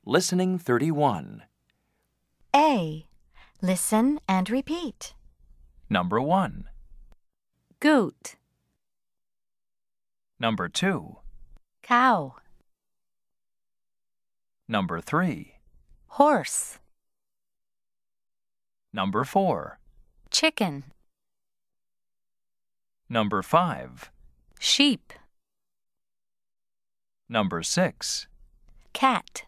Listening 31. A. Listen and repeat. Number 1. Goat, Number 2. cow, Number 3. horse, Number 4. chicken, Number 5. sheep, Number 6. cat.